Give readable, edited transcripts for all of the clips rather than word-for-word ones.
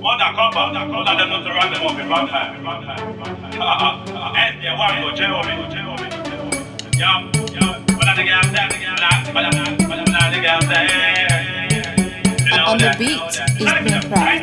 undercover, all of them not to run them up in one time. And they want to go jail me. Yeah, but the girls there, but the girls there. On the beat is being proud.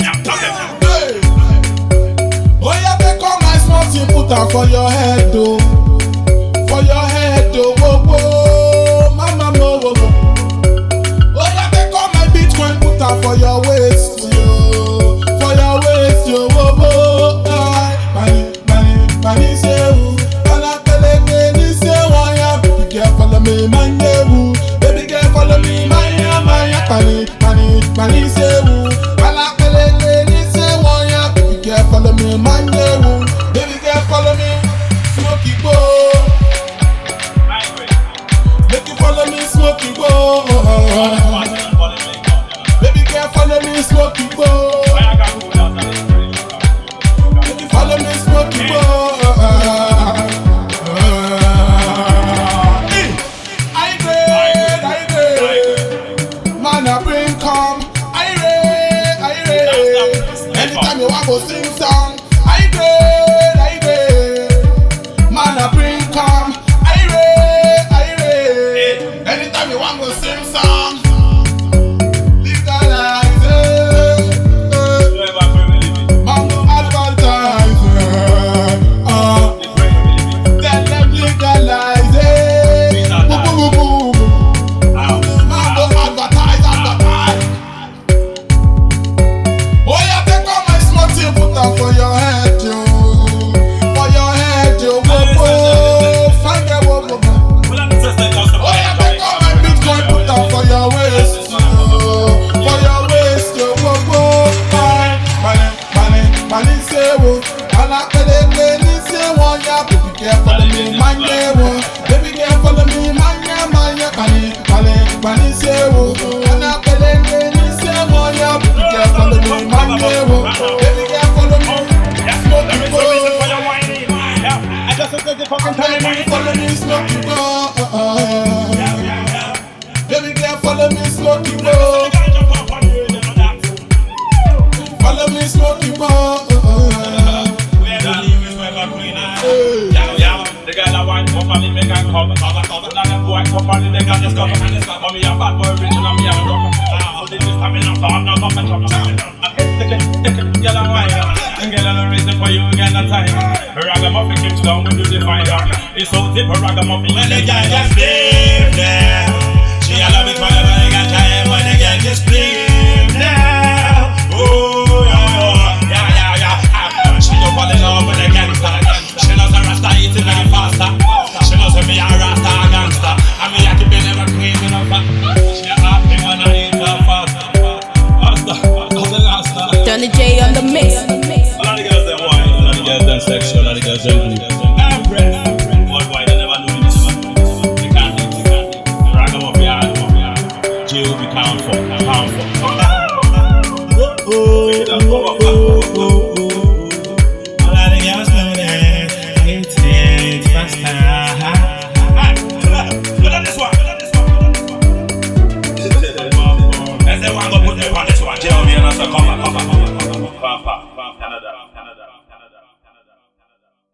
Oh yeah, take all my small thing, put am for your head, though. For your head, though, whoa, whoa, mama, no, whoa, whoa. Oh yeah, take all my Bitcoin, put am for your waist, yo. For your waist, yo, whoa, whoa. Mani, say who? Mala pele, ni say wanya. Baby girl, follow me, manye who? Baby girl, follow me, manya. Mani, say who? Mala pele, ni say wanya. Baby girl, follow me, manye who? Baby girl, follow me, Smokey Boy. Make you follow me, Smokey Boy. Baby girl, follow me, Smokey Boy. Make you follow me, Smokey Boy. I agree. Man, I bring come. I agree. Anytime you want to sing song, I agree. Man, I bring come. I agree. Anytime you want to sing song, legalize it. Man, no advertise it. Tell them legalize it. Boom, boom, boom, boom. Man, no advertise. Oh yeah, take all my small thing, put am for your head, yo. For your head, yo. Whoa, whoa. Find that whoa, whoa, whoa. Oh yeah, take all my Bitcoin, put am for your waist, yo. For your waist, yo. Whoa, whoa. Money, say whoa. Mala pele, ni say wanya. Baby girl, follow me, manye whoa. Baby girl, follow me, manye. Money, say whoa. Mala pele, ni say wanya. Baby girl, follow me, manye whoa. Baby girl, follow me, Smokey Boy. Follow me, Smokey Boy. Baby girl, follow me, Smokey Boy. Follow me, Smokey Boy. The girl I want for money, make her come. Now them boy for money, they got this cover. For me, I'm bad boy, original, me, I'm rock. So this is coming up, I'm not coming up. Girl, I'm wine. And girl, I'm reason for you, girl, no time. Ragamuffin keeps down when you define her. It's so deep, ragamuffin. When the girl just live there, she a love it whenever they got time. When the girl just live there, oh, yeah. She don't fall in love with the gangster. She knows a rasta eating like faster. She knows me a rasta gangster. And me a keep it never clean enough. She happy when I eat her faster. Johnny J on the mix. A lot of girls them wine, a lot of girls them sexual, a lot of girls them blue. Worldwide they never do this. They can't do it. Ragamuffin, J.O.B. can't fuck.